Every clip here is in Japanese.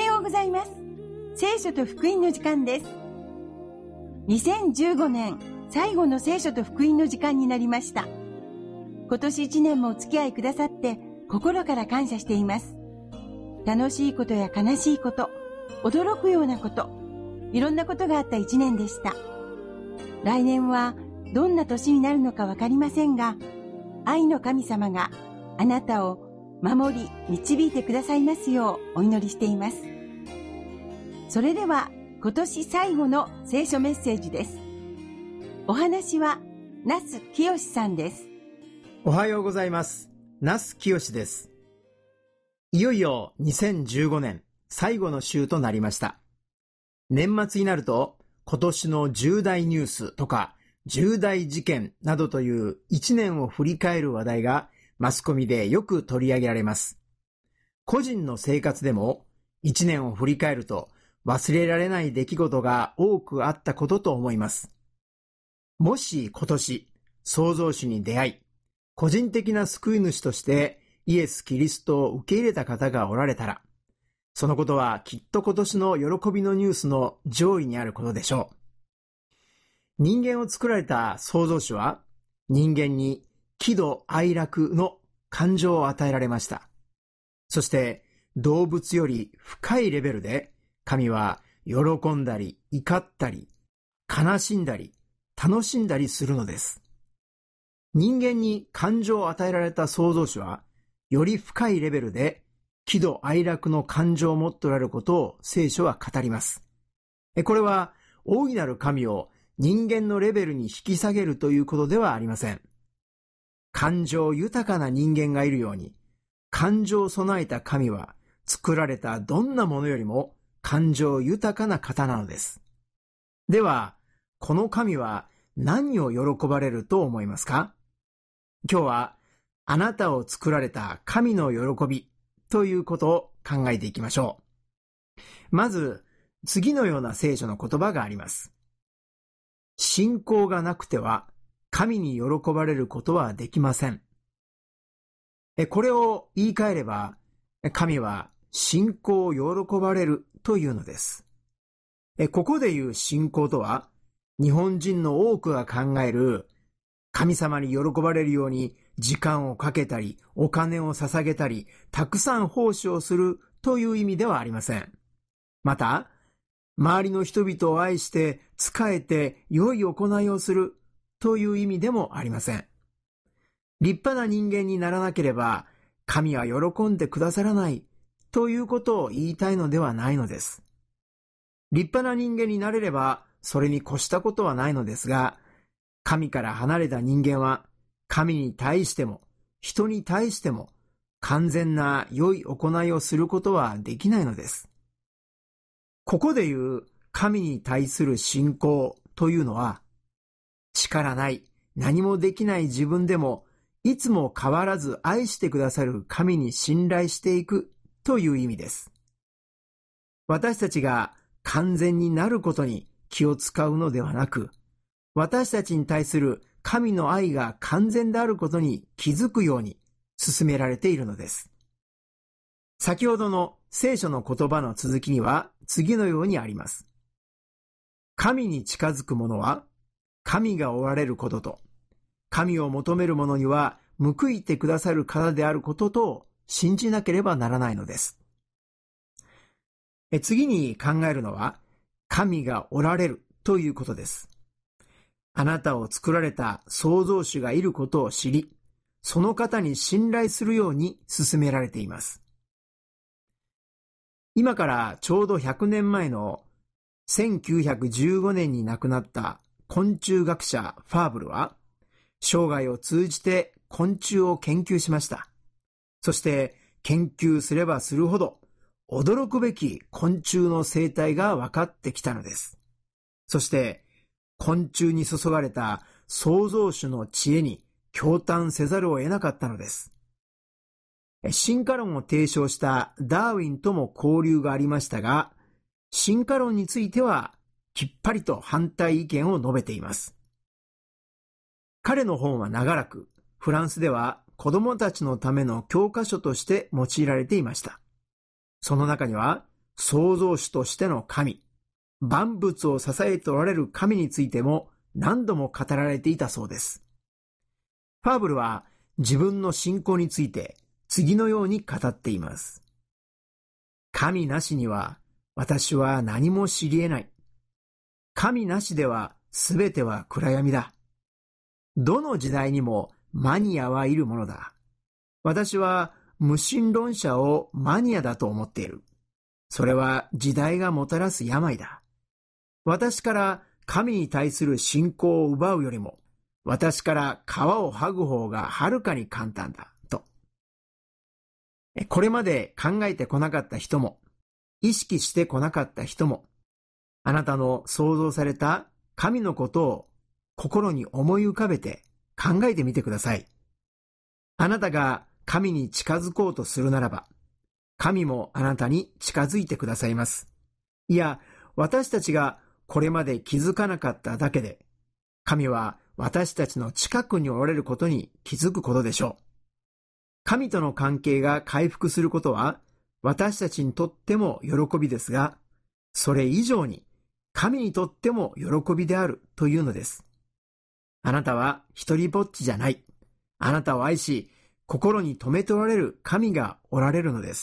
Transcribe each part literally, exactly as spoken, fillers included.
ようございます。聖書と福音の時間です。にせんじゅうごねん最後の聖書と福音の時間になりました。今年いちねんもお付き合いくださって心から感謝しています。楽しいことや悲しいこと、驚くようなこと、いろんなことがあったいちねんでした。来年はどんな年になるのかわかりませんが、愛の神様があなたを守り導いてくださいますようお祈りしています。それでは今年最後の聖書メッセージです。お話は那須清さんです。 おはようございます。那須清です。いよいよにせんじゅうごねん最後の週となりました。年末になると今年の重大ニュースとか重大事件などといういちねんを振り返る話題がマスコミでよく取り上げられます。個人の生活でもいちねんを振り返ると忘れられない出来事が多くあったことと思います。もし今年創造主に出会い、個人的な救い主としてイエス・キリストを受け入れた方がおられたら、そのことはきっと今年の喜びのニュースの上位にあることでしょう。人間を作られた創造主は、人間に喜怒哀楽の感情を与えられました。そして動物より深いレベルで、神は喜んだり怒ったり悲しんだり楽しんだりするのです。人間に感情を与えられた創造主は、より深いレベルで喜怒哀楽の感情を持っておられることを聖書は語ります。これは大いなる神を人間のレベルに引き下げるということではありません。感情豊かな人間がいるように、感情を備えた神は作られたどんなものよりも感情豊かな方なのです。では、この神は何を喜ばれると思いますか？今日はあなたを作られた神の喜びということを考えていきましょう。まず、次のような聖書の言葉があります。信仰がなくては神に喜ばれることはできません。これを言い換えれば、神は信仰を喜ばれるというのです。ここで言う信仰とは、日本人の多くが考える神様に喜ばれるように時間をかけたり、お金を捧げたり、たくさん奉仕をするという意味ではありません。また、周りの人々を愛して仕えて良い行いをするという意味でもありません。立派な人間にならなければ神は喜んでくださらないということを言いたいのではないのです。立派な人間になれればそれに越したことはないのですが、神から離れた人間は神に対しても人に対しても完全な良い行いをすることはできないのです。ここで言う神に対する信仰というのは、力ない、何もできない自分でもいつも変わらず愛してくださる神に信頼していくという意味です。私たちが完全になることに気を使うのではなく、私たちに対する神の愛が完全であることに気づくように進められているのです。先ほどの聖書の言葉の続きには次のようにあります。神に近づく者は神がおられることと、神を求める者には報いてくださる方であることとを信じなければならないのです。え次に考えるのは、神がおられるということです。あなたを作られた創造主がいることを知り、その方に信頼するように進められています。今からちょうどひゃくねんまえのせんきゅうひゃくじゅうごねんに亡くなった昆虫学者ファーブルは、生涯を通じて昆虫を研究しました。そして研究すればするほど驚くべき昆虫の生態が分かってきたのです。そして昆虫に注がれた創造主の知恵に驚嘆せざるを得なかったのです。進化論を提唱したダーウィンとも交流がありましたが、進化論についてはきっぱりと反対意見を述べています。彼の本は長らくフランスでは子供たちのための教科書として用いられていました。その中には創造主としての神、万物を支えておられる神についても何度も語られていたそうです。ファーブルは自分の信仰について次のように語っています。神なしには私は何も知り得ない。神なしではすべては暗闇だ。どの時代にもマニアはいるものだ。私は無神論者をマニアだと思っている。それは時代がもたらす病だ。私から神に対する信仰を奪うよりも、私から皮を剥ぐ方がはるかに簡単だ、と。これまで考えてこなかった人も、意識してこなかった人も、あなたの創造された神のことを心に思い浮かべて考えてみてください。あなたが神に近づこうとするならば、神もあなたに近づいてくださいます。いや、私たちがこれまで気づかなかっただけで、神は私たちの近くにおられることに気づくことでしょう。神との関係が回復することは、私たちにとっても喜びですが、それ以上に神にとっても喜びであるというのです。あなたは一人ぼっちじゃない。あなたを愛し、心に留めておられる神がおられるのです。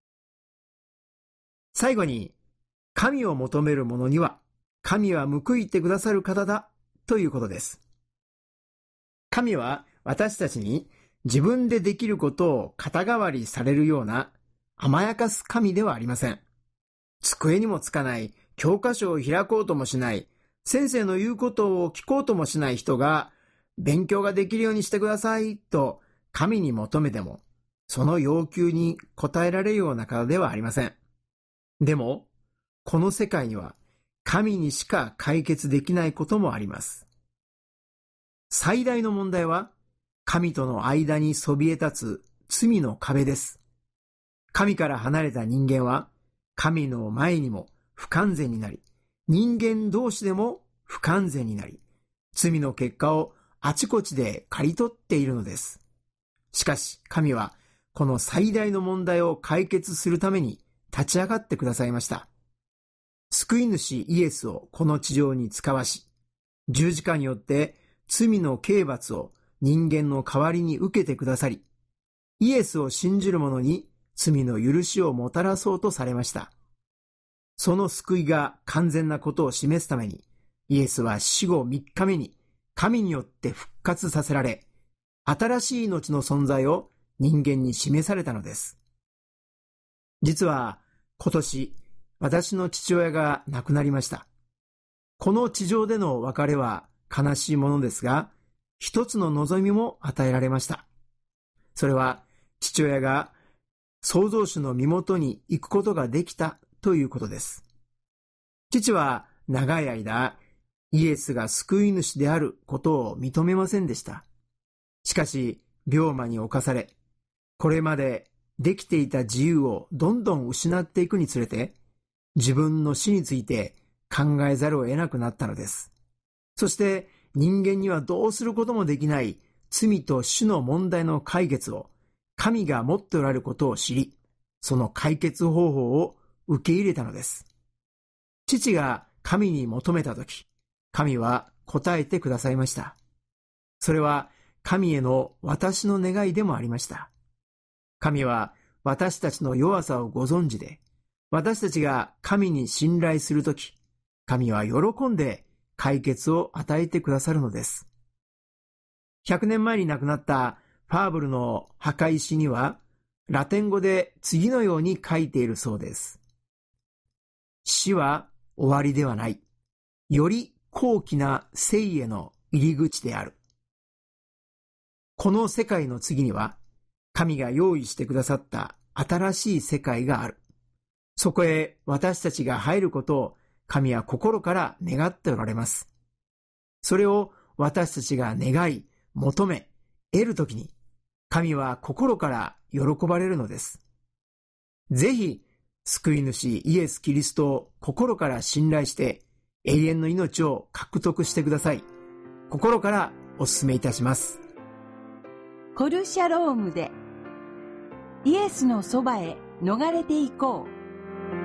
最後に、神を求める者には、神は報いてくださる方だということです。神は私たちに自分でできることを肩代わりされるような甘やかす神ではありません。机にもつかない、教科書を開こうともしない、先生の言うことを聞こうともしない人が、勉強ができるようにしてくださいと神に求めても、その要求に応えられるような方ではありません。でも、この世界には神にしか解決できないこともあります。最大の問題は、神との間にそびえ立つ罪の壁です。神から離れた人間は、神の前にも不完全になり、人間同士でも不完全になり、罪の結果をあちこちで刈り取っているのです。しかし神はこの最大の問題を解決するために立ち上がってくださいました。救い主イエスをこの地上に使わし、十字架によって罪の刑罰を人間の代わりに受けてくださり、イエスを信じる者に罪の許しをもたらそうとされました。その救いが完全なことを示すために、イエスは死後みっかめに神によって復活させられ、新しい命の存在を人間に示されたのです。実は今年、私の父親が亡くなりました。この地上での別れは悲しいものですが、一つの望みも与えられました。それは父親が創造主の身元に行くことができたということです。父は長い間、イエスが救い主であることを認めませんでした。しかし、病魔に侵され、これまでできていた自由をどんどん失っていくにつれて、自分の死について考えざるを得なくなったのです。そして人間にはどうすることもできない罪と死の問題の解決を神が持っておられることを知り、その解決方法を受け入れたのです。父が神に求めたとき、神は答えてくださいました。それは神への私の願いでもありました。神は私たちの弱さをご存知で、私たちが神に信頼するとき、神は喜んで解決を与えてくださるのです。ひゃくねんまえに亡くなったファーブルの墓石には、ラテン語で次のように書いているそうです。死は終わりではない。より高貴な生への入り口である。この世界の次には、神が用意してくださった新しい世界がある。そこへ私たちが入ることを神は心から願っておられます。それを私たちが願い、求め、得るときに、神は心から喜ばれるのです。ぜひ、救い主イエス・キリストを心から信頼して永遠の命を獲得してください。心からお勧めいたします。 コルシャロームでイエスのそばへ逃れていこう。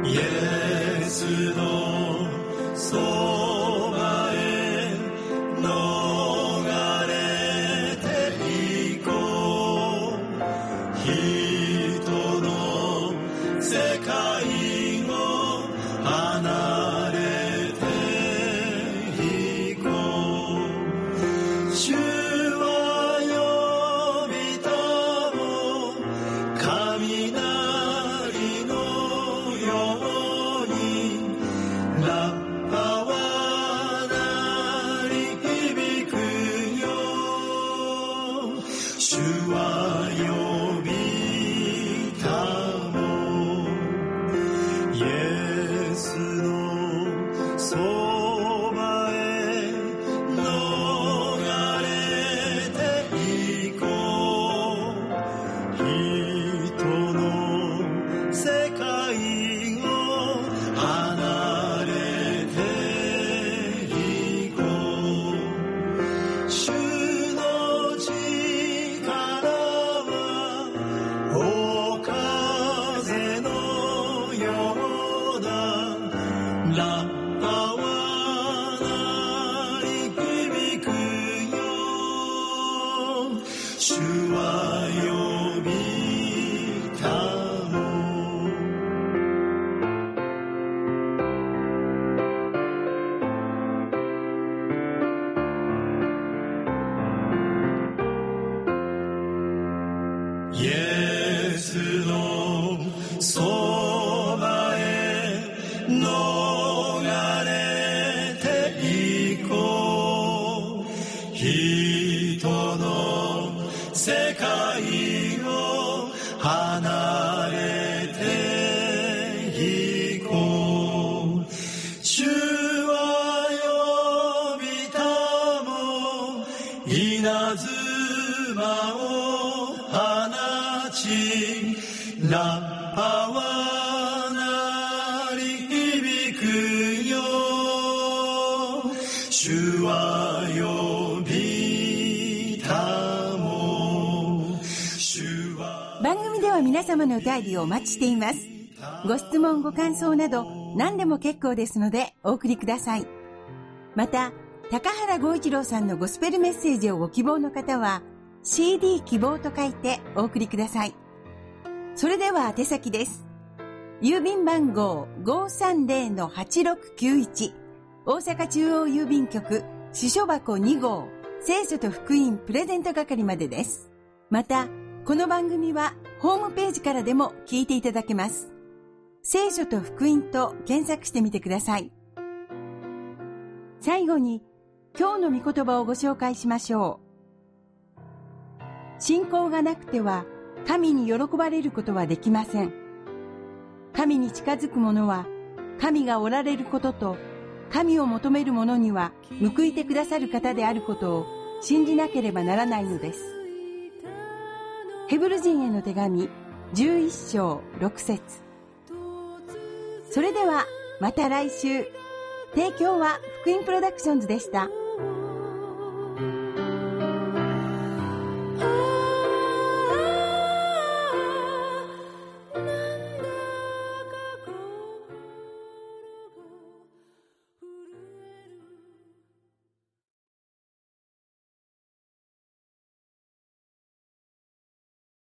イエスのそばへ逃れて行こう。人の世界を離れて行こう。主は呼びたも雷のように、ラッパは鳴り響くよ。主は呼びたもイエスのそばへ逃れて行こう。人の世界を離れて行こう。主の力は大風のようだ。ラッパは鳴り響くよ。主は呼びたもイエスのそばへ逃れて行こう。人の世界を離れて行こう。主は呼びたも稲妻を放ち、ラッパは鳴り響くよ。主は呼びたも主は。 番組では皆様のお便りをお待ちしています。ご質問ご感想など何でも結構ですのでお送りください。また高原剛一郎さんのゴスペルメッセージをご希望の方は シーディー 希望と書いてお送りください。それでは宛先です。郵便番号 ごーさんぜろのはちろくきゅういち 大阪中央郵便局支所箱に号聖書と福音プレゼント係までです。またこの番組はホームページからでも聞いていただけます。聖書と福音と検索してみてください。最後に今日の御言葉をご紹介しましょう。信仰がなくては神に喜ばれることはできません。神に近づく者は神がおられることと神を求める者には報いてくださる方であることを信じなければならないのです。ヘブル人への手紙じゅういっ章ろく節。それではまた来週。提供は福音プロダクションズでした。